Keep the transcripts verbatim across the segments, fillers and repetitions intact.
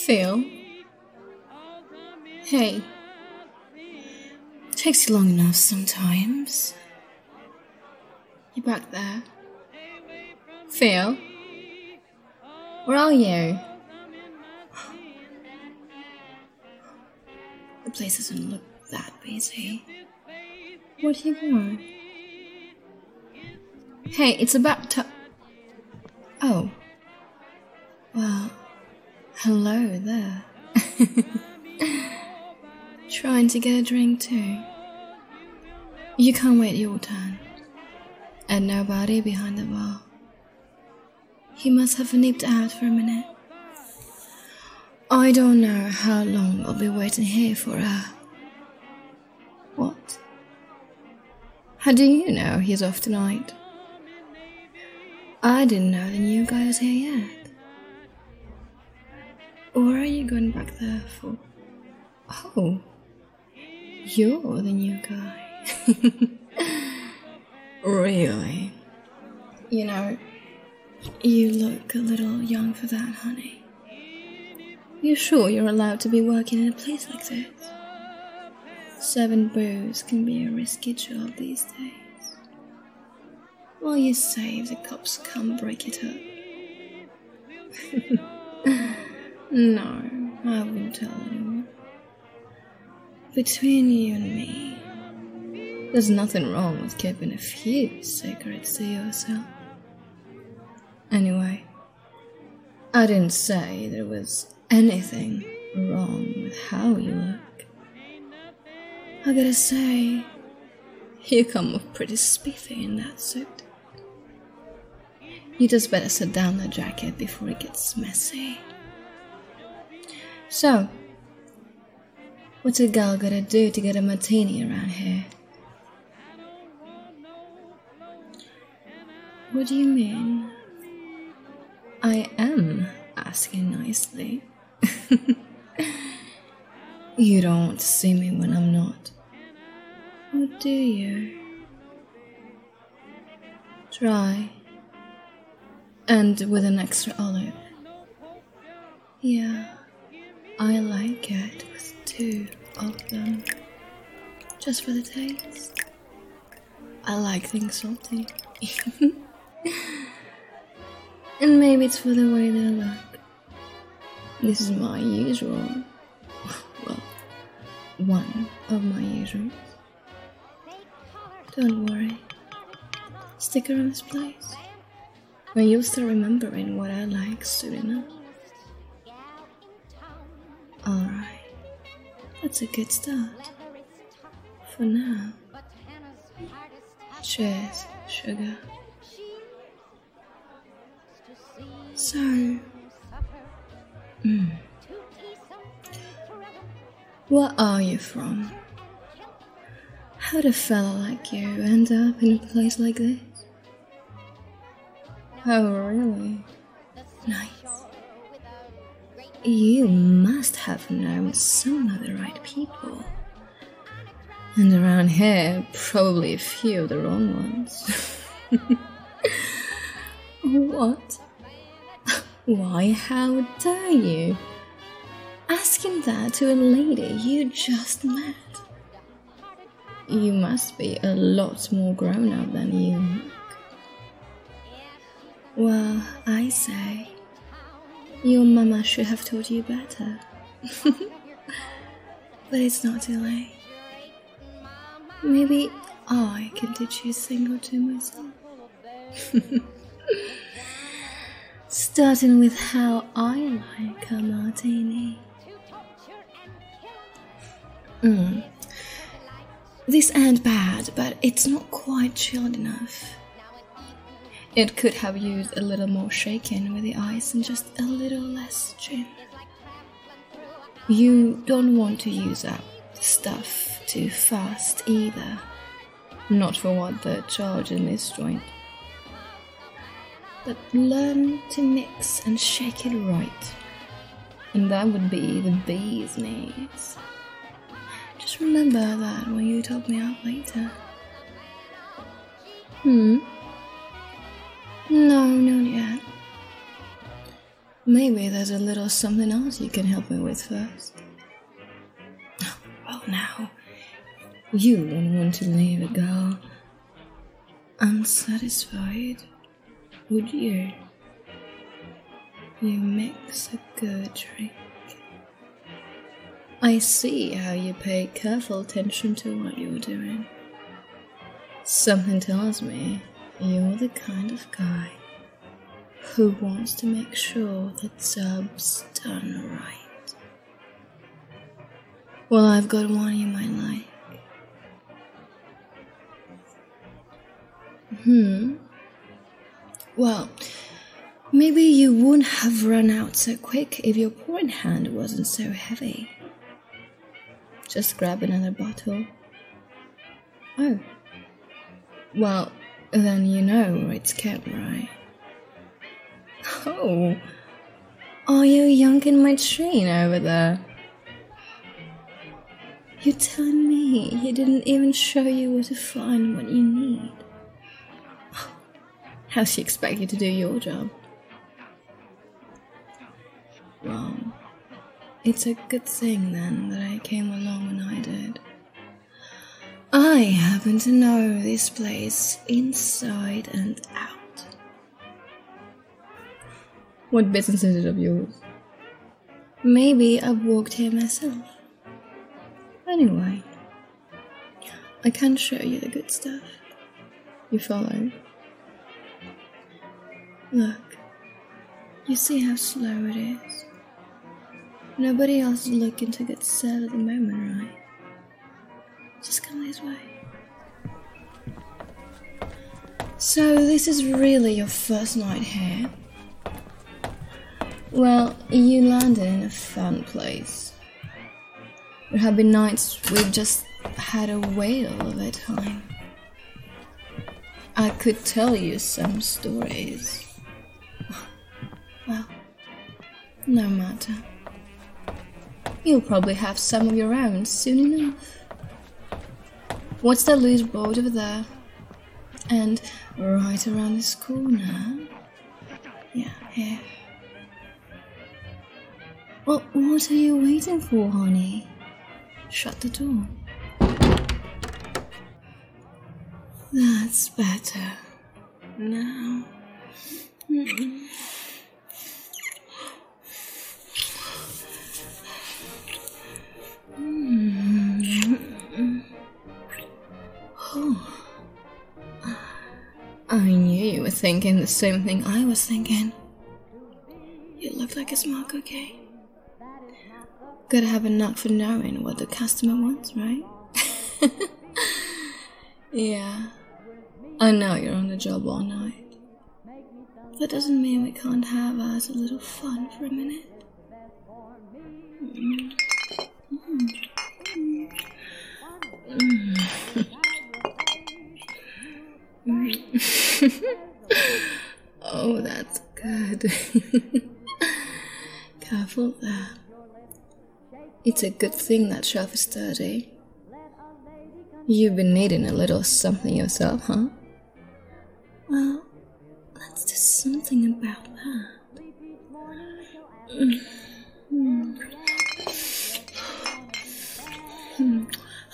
Phil? Hey. Takes you long enough sometimes. You back there? Phil? Where are you? The place doesn't look that busy. Where do you go? Hey, it's about to... Oh. Well, hello there. Trying to get a drink too. You can't wait your turn. And nobody behind the bar. He must have nipped out for a minute. I don't know how long I'll be waiting here for her. What? How do you know he's off tonight? I didn't know the new guy was here yet. Or are you going back there for... Oh, you're the new guy. Really? You know, you look a little young for that, honey. You sure you're allowed to be working in a place like this? Serving booze can be a risky job these days. Well, you say if the cops come break it up. No, I wouldn't tell anyone. Between you and me, there's nothing wrong with keeping a few secrets to yourself. Anyway, I didn't say there was anything wrong with how you look. I gotta say, you come off pretty spiffy in that suit. You just better sit down the jacket before it gets messy. So, what's a girl gotta do to get a martini around here? What do you mean? I am asking nicely. You don't want to see me when I'm not. Or do you? Try. And with an extra olive. Yeah, I like it with two of them. Just for the taste. I like things salty. And maybe it's for the way they look. This is my usual. Well, one of my usuals. Don't worry. Stick around this place. And you'll start remembering what I like soon enough. Alright. That's a good start. For now. Cheers, sugar. So, mm, where are you from? How'd a fella like you end up in a place like this? Oh, really? Nice. You must have known some of the right people. And around here, probably a few of the wrong ones. What? Why, how dare you? Asking that to a lady you just met. You must be a lot more grown up than you look. Well, I say, your mama should have told you better. But it's not too late. Maybe I can teach you a thing or two myself. Starting with how I like a martini. Mm. This ain't bad, but it's not quite chilled enough. It could have used a little more shaking with the ice and just a little less gin. You don't want to use up the stuff too fast either. Not for what they charge in this joint. But learn to mix and shake it right. And that would be the bee's knees. Just remember that when you top me up later. Hmm? No, not yet. Maybe there's a little something else you can help me with first. Well, now, you wouldn't want to leave a girl unsatisfied, would you? You mix a good drink. I see how you pay careful attention to what you're doing. Something tells me you're the kind of guy who wants to make sure the job's done right. Well, I've got one you might like. Hmm. Well, maybe you wouldn't have run out so quick if your pouring hand wasn't so heavy. Just grab another bottle. Oh. Well, then you know where it's kept, right? Oh. Are you yanking my chain over there? You're telling me he didn't even show you where to find what you need? How's she expect you to do your job? Well, it's a good thing then that I came along when I did. I happen to know this place inside and out. What business is it of yours? Maybe I've walked here myself. Anyway, I can show you the good stuff. You follow? Look, you see how slow it is? Nobody else is looking to get set at the moment, right? Just come this way. So this is really your first night here? Well, you landed in a fun place. There have been nights we've just had a whale of a time. I could tell you some stories. Well, no matter. You'll probably have some of your own soon enough. What's that loose board over there? And right around this corner? Yeah, here. Well, what are you waiting for, honey? Shut the door. That's better. Now. Mm-hmm. Oh. I knew you were thinking the same thing I was thinking. You look like a smart cookie. Gotta have a knack for knowing what the customer wants, right? Yeah, I know you're on the job all night. That doesn't mean we can't have us a little fun for a minute. Mm. Mm. Mm. Oh, that's good. Careful there. It's a good thing that shelf is dirty. You've been needing a little something yourself, huh? Well, let's do something about that. Mm. Mm. Mm.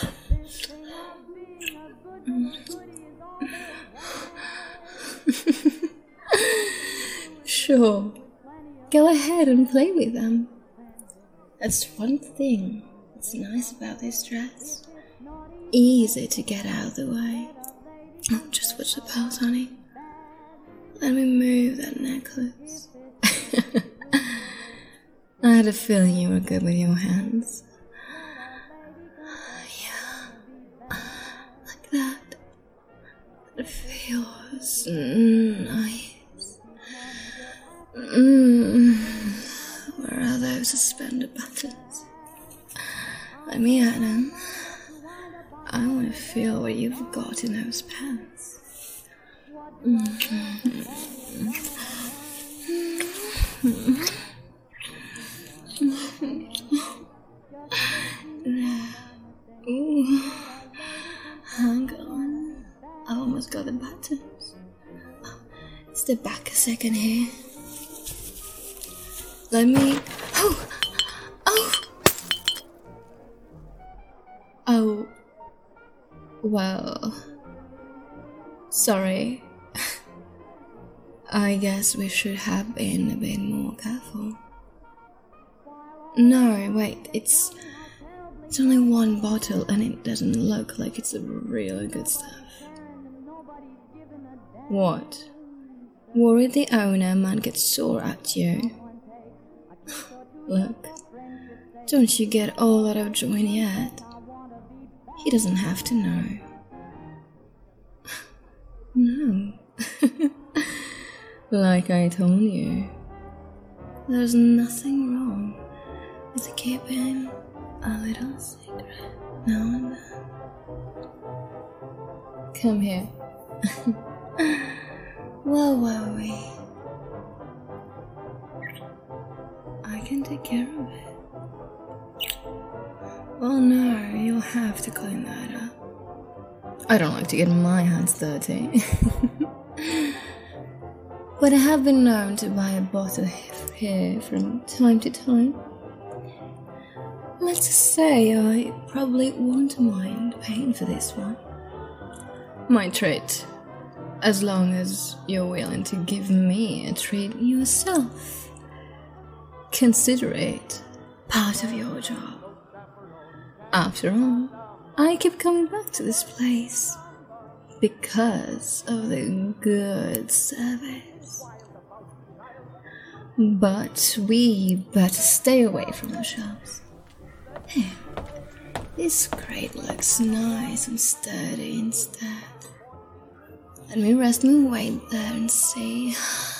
Sure, go ahead and play with them. That's one thing that's nice about this dress. Easy to get out of the way. Oh, just watch the pearls, honey. Let me move that necklace. I had a feeling you were good with your hands. Yeah, like that. It feels nice. Mm. Where are those suspender buttons? Let me at them. I want to feel what you've got in those pants. Mm-hmm. Ooh. Hang on. I almost got the buttons. Oh, step back a second here. Let me. Oh! Oh! Oh. Well. Sorry. I guess we should have been a bit more careful. No, wait, it's. It's only one bottle and it doesn't look like it's a really good stuff. What? Worried the owner might get sore at you? Look, don't you get all out of joint yet? He doesn't have to know. No. Like I told you, there's nothing wrong with keeping a little secret now and then. Come here. Where were we? I can take care of it. Oh no, you'll have to clean that up. I don't like to get my hands dirty. But I have been known to buy a bottle here from time to time. Let's just say I probably won't mind paying for this one. My treat. As long as you're willing to give me a treat yourself. Consider it part of your job. After all, I keep coming back to this place because of the good service. But we better stay away from the shops. Here, this crate looks nice and sturdy instead. Let me rest my weight there and see.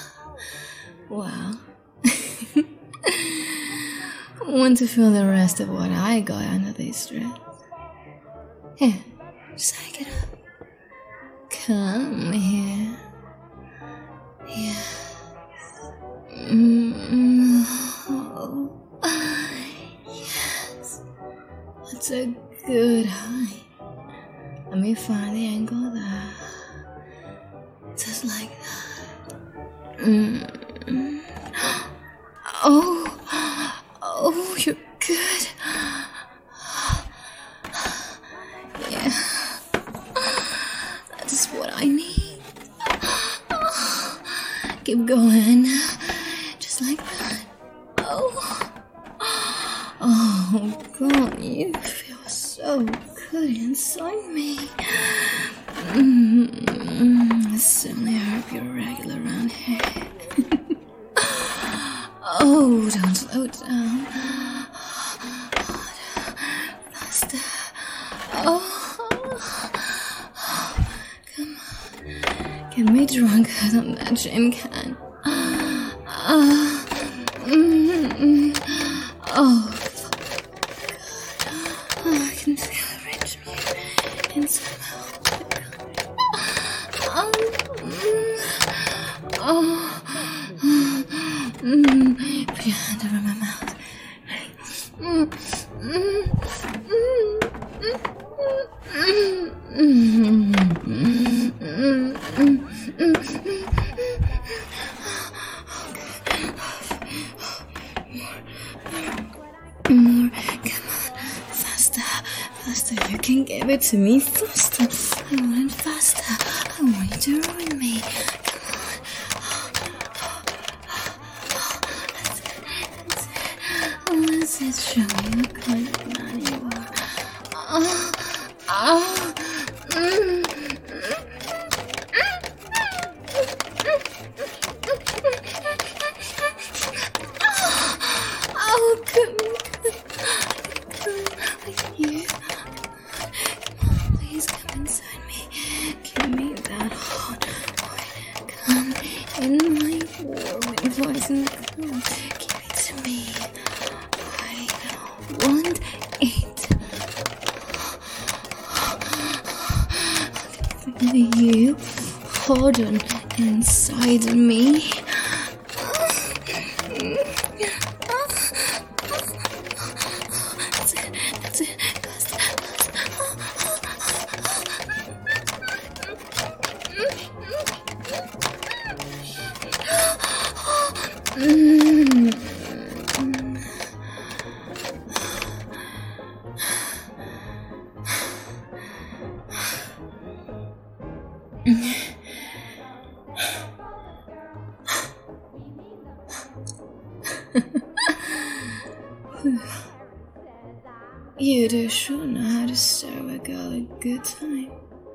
Wow. Want to feel the rest of what I got under this dress? Here, just hike it up. Come here. Yes. Mm-hmm. Oh. Yes. That's a good height. Let me find the angle there. Just like that. Mm-hmm. Oh. Oh, you're good. Yeah. That's what I need. Keep going. Just like that. Oh. Oh, God, you feel so good inside me. Mm-hmm. I certainly hope you're regular around here. Oh, don't slow down. Faster. Oh, come on. Get me drunker than that gym can. Uh, mm, mm, oh, God. Oh, I can feel a rich music inside my heart. Oh, oh. Mm, put your hand over my mouth. Mm, mm, mm, mm, mm, mm, mm, mm, more, come on, faster, faster. You can give it to me faster. I want it faster. I want you to ruin me. Let's show me what kind of man you are. Oh, oh, mm, oh, come, come, come, you. Come on, please come inside me. Give me that hot oil. Come in my warm voice and come. Give it to me. Want it. Feel you harden inside me. That's it, that's it. Mm. You do sure know how to serve a girl a good time.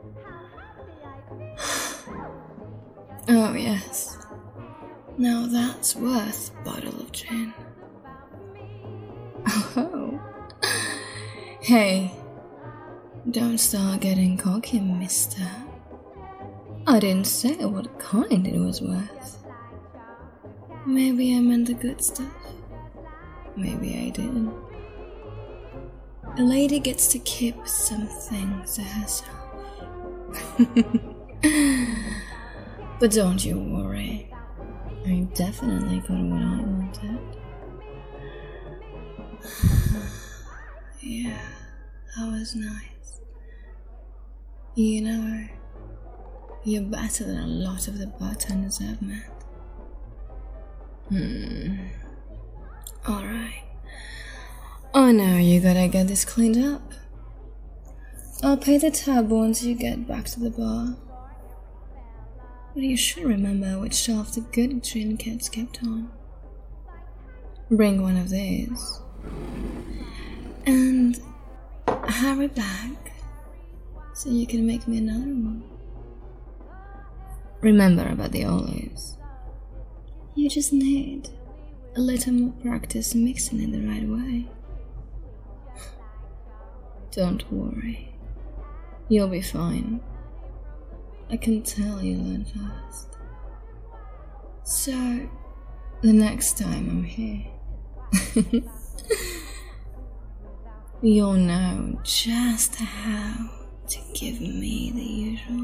Oh, yes. Now that's worth a bottle of gin. Oh. Hey, don't start getting cocky, mister. I didn't say what kind it was worth. Maybe I meant the good stuff. Maybe I didn't. A lady gets to keep some things to herself. But don't you worry. I definitely got what I wanted. Yeah, that was nice. You know, you're better than a lot of the bartenders I've met. Hmm. Alright. Oh no, you gotta get this cleaned up. I'll pay the tab once you get back to the bar. But you should remember which shelf the good gin gets kept on. Bring one of these. And hurry back so you can make me another one. Remember about the olives. You just need a little more practice mixing it the right way. Don't worry. You'll be fine. I can tell you learn fast. So, the next time I'm here, you'll know just how to give me the usual